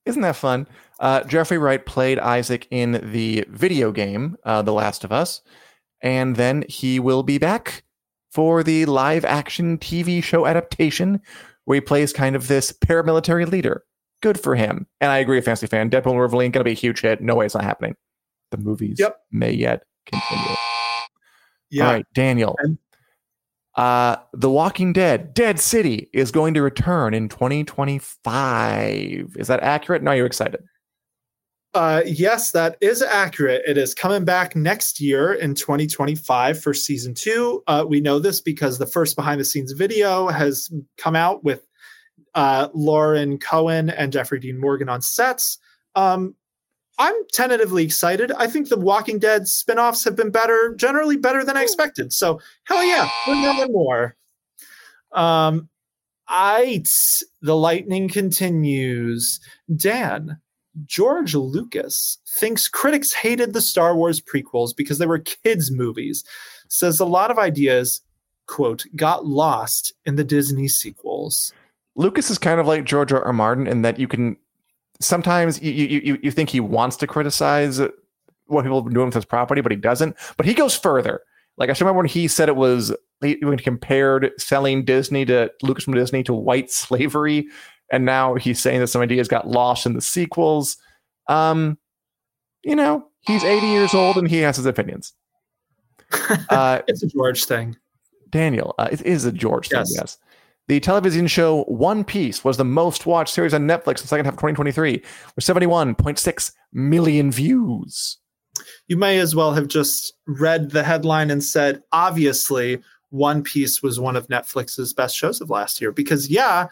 Isn't that fun? Jeffrey Wright played Isaac in the video game, The Last of Us, and then he will be back for the live-action TV show adaptation, where he plays kind of this paramilitary leader. Good for him. And I agree with Fantasy Fan. Deadpool and Wolverine going to be a huge hit. No way it's not happening. The movies may yet continue. Yeah. All right, Daniel. The Walking Dead, Dead City, is going to return in 2025. Is that accurate? No, you're excited. Yes, that is accurate. It is coming back next year in 2025 for season 2. We know this because the first behind the scenes video has come out with Lauren Cohen and Jeffrey Dean Morgan on sets. I'm tentatively excited. I think the Walking Dead spinoffs have been generally better than I expected. So hell yeah, bring them more. The lightning continues. Dan, George Lucas thinks critics hated the Star Wars prequels because they were kids' movies. Says a lot of ideas, quote, got lost in the Disney sequels. Lucas is kind of like George R. R. Martin in that you can sometimes you think he wants to criticize what people have been doing with his property, but he doesn't. But he goes further. Like I remember when he said when he compared selling Lucasfilm Disney to white slavery, and now he's saying that some ideas got lost in the sequels. He's 80 years old and he has his opinions. It's a George thing. Daniel, it is a George thing, yes. The television show One Piece was the most watched series on Netflix in the second half of 2023, with 71.6 million views. You may as well have just read the headline and said, obviously, One Piece was one of Netflix's best shows of last year. Because,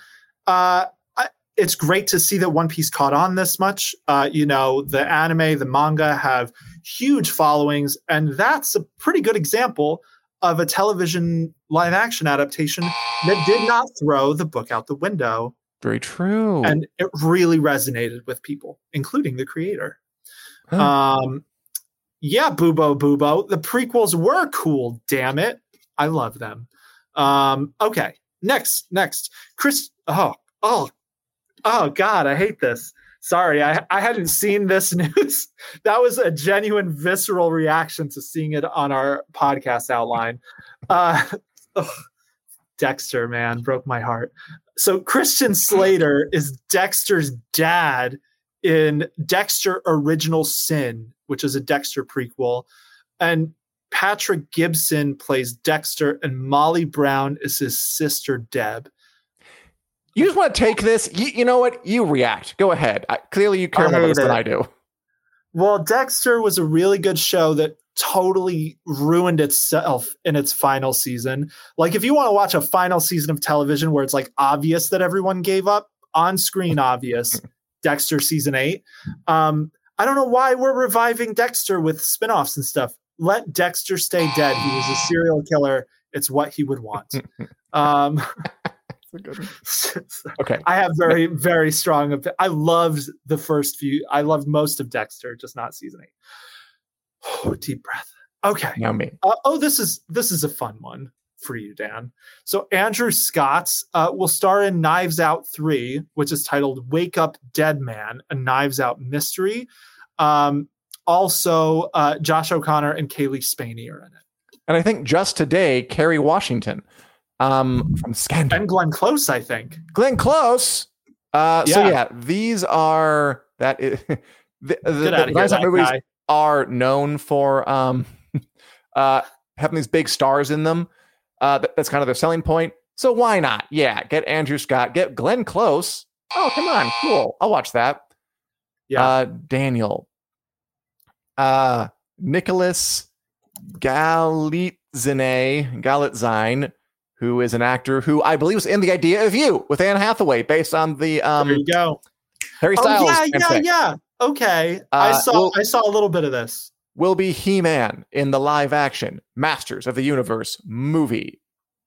it's great to see that One Piece caught on this much. The anime, the manga have huge followings, and that's a pretty good example of a television live action adaptation that did not throw the book out the window. Very true. And it really resonated with people, including the creator. Huh. Bubo. The prequels were cool, damn it. I love them. Okay. Next. Chris. Oh God, I hate this. Sorry, I hadn't seen this news. That was a genuine visceral reaction to seeing it on our podcast outline. Dexter, man, broke my heart. So Christian Slater is Dexter's dad in Dexter Original Sin, which is a Dexter prequel. And Patrick Gibson plays Dexter, and Molly Brown is his sister, Deb. You just want to take this. You know what? You react. Go ahead. Clearly, you care more about this than I do. Well, Dexter was a really good show that totally ruined itself in its final season. Like, if you want to watch a final season of television where it's like obvious that everyone gave up, on screen obvious, Dexter season 8. I don't know why we're reviving Dexter with spinoffs and stuff. Let Dexter stay dead. He was a serial killer. It's what he would want. Okay. I have very, very strong. I loved the first few. I loved most of Dexter, just not season 8. Oh, deep breath. Okay. Now me. This is a fun one for you, Dan. So Andrew Scott will star in Knives Out 3, which is titled Wake Up Dead Man, a Knives Out mystery. Also, Josh O'Connor and Kaylee Spaney are in it. And I think just today, Kerry Washington from Scandal. And Glenn Close, I think. Glenn Close. So yeah, these are the Knives Out movies are known for having these big stars in them. That's kind of their selling point. So why not? Yeah, get Andrew Scott, get Glenn Close. Oh, come on, cool. I'll watch that. Yeah, Daniel. Nicholas Galitzine, who is an actor who I believe was in The Idea of You with Anne Hathaway, based on the there you go. Harry Styles. Yeah. Okay, I saw a little bit of this. Will be He-Man in the live-action Masters of the Universe movie.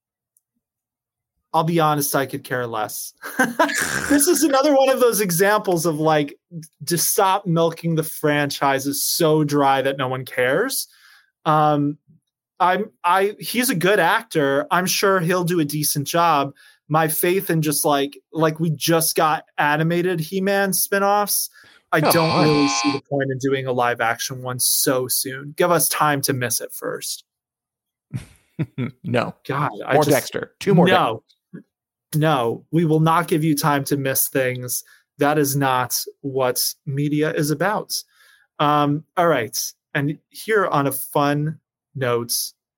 I'll be honest, I could care less. This is another one of those examples of like, just stop milking the franchises so dry that no one cares. He's a good actor. I'm sure he'll do a decent job, my faith in just like we just got animated He-Man spinoffs. I don't really see the point in doing a live action one so soon. Give us time to miss it first. No. God, more Dexter. 2 more. No, we will not give you time to miss things. That is not what media is about. All right. And here on a fun note,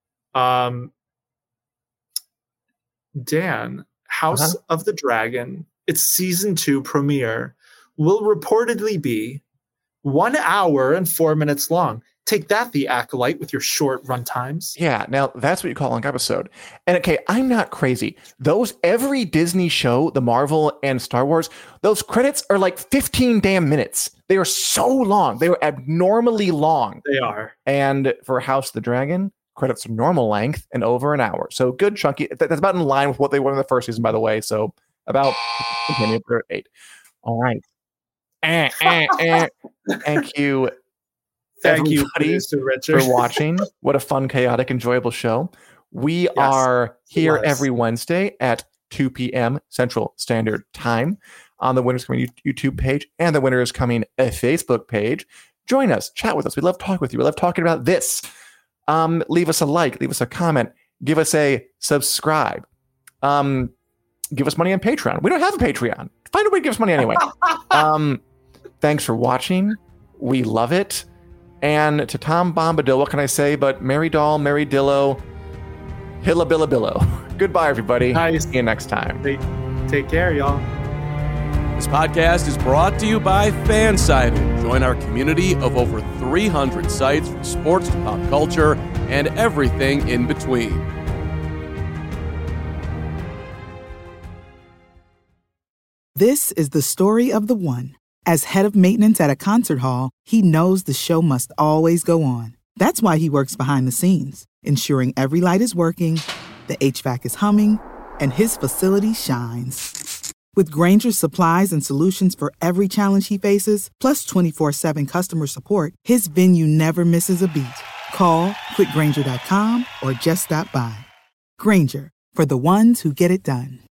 Dan, House of the Dragon, its season 2 premiere will reportedly be 1 hour and 4 minutes long. Take that, The Acolyte, with your short run times. Yeah, now that's what you call a long episode. And okay, I'm not crazy. Every Disney show, the Marvel and Star Wars, those credits are like 15 damn minutes. They are so long. They are abnormally long. They are. And for House of the Dragon, credits are normal length and over an hour. So good chunky. That's about in line with what they were in the first season, by the way. So about 8. All right. Thank you. Thank you, for watching. What a fun, chaotic, enjoyable show. We are here every Wednesday at 2 p.m. Central Standard Time on the Winners Coming YouTube page and the Winners Coming Facebook page. Join us, chat with us. We love talking with you. We love talking about this. Leave us a like, leave us a comment, give us a subscribe. Give us money on Patreon. We don't have a Patreon. Find a way to give us money anyway. Thanks for watching. We love it. And to Tom Bombadil, what can I say but Mary Doll, Mary Dillo, Hilla Billa Billo. Goodbye, everybody. Nice. See you next time. Take care, y'all. This podcast is brought to you by Fansided. Join our community of over 300 sites from sports to pop culture and everything in between. This is the story of the one. As head of maintenance at a concert hall, he knows the show must always go on. That's why he works behind the scenes, ensuring every light is working, the HVAC is humming, and his facility shines. With Grainger's supplies and solutions for every challenge he faces, plus 24/7 customer support, his venue never misses a beat. Call quickgrainger.com or just stop by. Grainger, for the ones who get it done.